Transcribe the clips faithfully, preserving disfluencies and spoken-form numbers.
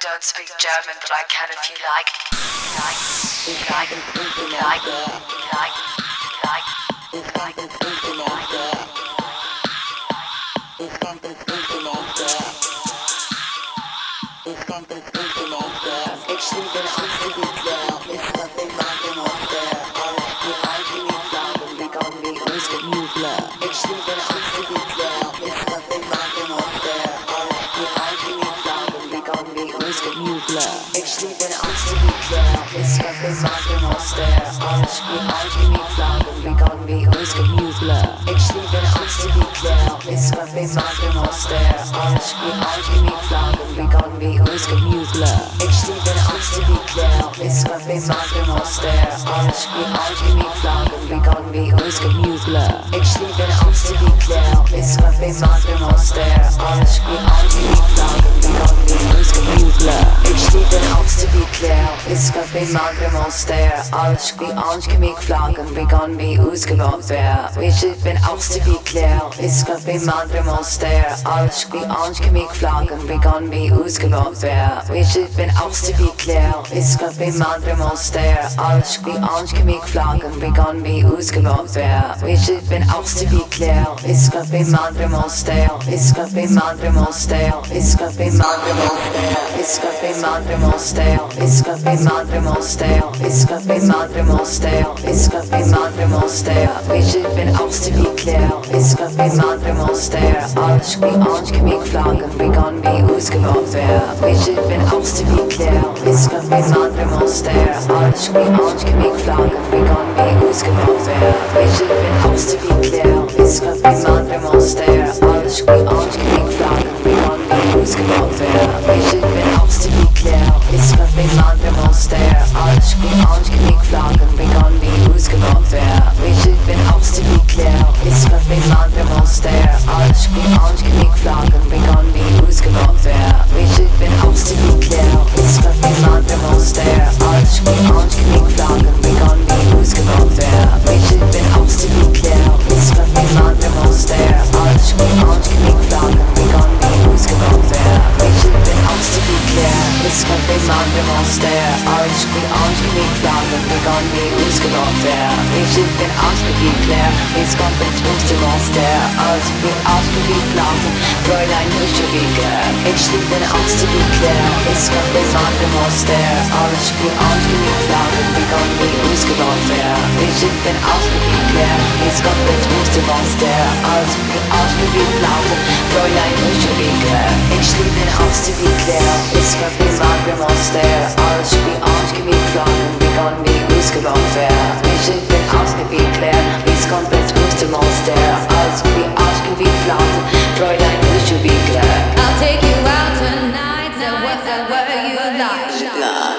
don't speak German, but I can if you like. Like, like, like, like, like, It's something creeping out there. It's something creeping out there. It's something creeping out there. Ich liebe Antibiotikae, ist was ich mache aus der. Alles die eigene Fragen, die kommen wie Muskelmügler. Ich liebe Antibiotikae, ist was ich mache aus der. Alles die eigene Fragen, die kommen wie Muskelmügler. Ich liebe Antibiotikae, ist was ich mache aus der. Alles die eigene Fragen, die kommen wie Muskelmügler. Ich liebe Antibiotikae, ist was ich mache aus der. Alles die eigene Fragen, die kommen wie Muskelmügler. Ich liebe Antibiotikae, ist was ich mache aus der. Alles die eigene Fragen, die kommen wie Muskelmügler. Ich liebe Antibiotikae, ist was ich mache aus der. Alles die eigene Fragen, die kommen wie Muskelmügler. Ich liebe Antibiotikae, ist was ich mache aus der. Alles die eigene Fragen, die kommen wie Muskelmügler. Ich liebe Antibiotikae, ist was ich mache aus der. Alles die eigene Fragen, die kommen wie Muskelmügler. Ich liebe Antibiotikae, ist was ich mache aus der. Alles die eigene Fragen, die kommen wie Muskelmügler. Ich liebe Antibiotikae, ist was ich mache aus der. Ist was ich mache aus der. Ist was ich mache aus der. Ist was ich mache aus der. Ist was ich mache aus der. Ist was ich mache aus der. Ist was ich mache aus der. Ich liebe Antibiotikae, ist was ich mache aus der. Alles die eigene Fragen, die kommen wie Muskelmügler. Ich liebe Antibiotikae, ist was ich mache aus der. Alles die eigene Fragen, die kommen wie Muskelmügler. Ich liebe Antibiotikae, ist was ich mache aus der. Alles die eigene Fragen, die kommen wie Muskelmügler. Ich liebe Antibiotikae, ist was ich mache aus der. Alles die eigene Fragen, die kommen wie Muskelmügler. Ich liebe Antibiotikae, ist was ich mache aus der. Alles die eigene Fragen, die kommen wie Muskelmügler. Ich liebe Antibiotikae, ist was ich mache aus der. Alles die eigene Fragen, die kommen wie Muskelmügler. Ich liebe Antibiotikae, ist was ich mache aus der. Alles die eigene Fragen, die kommen wie Muskelmügler. Ich liebe Antibiotikae, ist was ich mache aus der. Alles die eigene Fragen, die kommen wie Muskelmügler. Ich liebe Antibiotikae, ist komplett Muskel aus der. Alles die eigene Fragen, Fräulein Hüschewege. Ich liebe Antibiotikae, ist was ich mache aus der. Alles die eigene Fragen, die kommen wie Muskelmügler. Ich liebe Antibiotikae, ist komplett Muskel aus der. Alles die eigene Fragen, Fräulein Hüschewege. Ich liebe Antibiotikae, ist was ich mache aus der. Alles die eigene Fragen, die kommen wie Muskelmügler. Ich liebe Antibiotikae, ist komplett Muskel aus der. Alles die eigene Fragen, Fräulein Hüschewege. I'll take you out tonight, so whatever you like. Nah.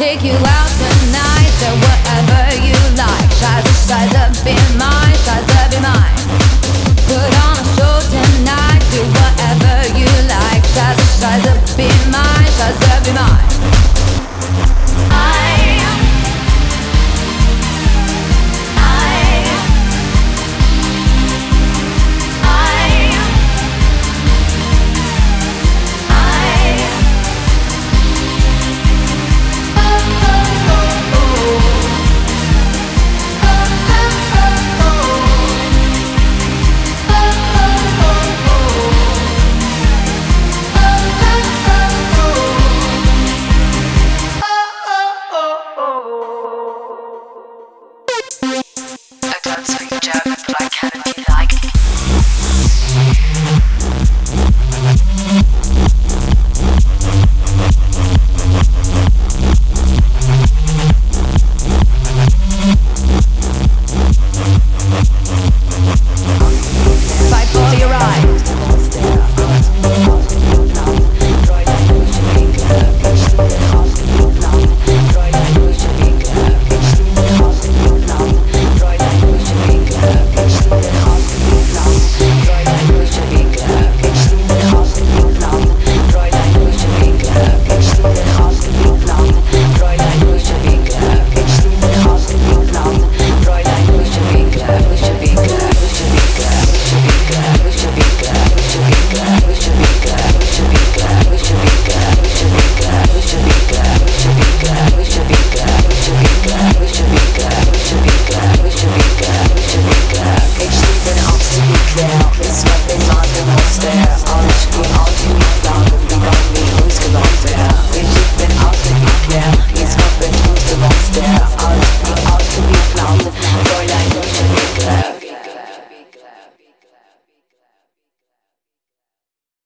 take you out tonight, so whatever you like. Shines, shines up, be mine, shines up, be mine. Put on a show tonight, do whatever you like. Shines, shines up, be mine, shines up, be mine. I I don't speak German, but I can if you like. fight for your right. Ich bin ausgeklärt, ich hab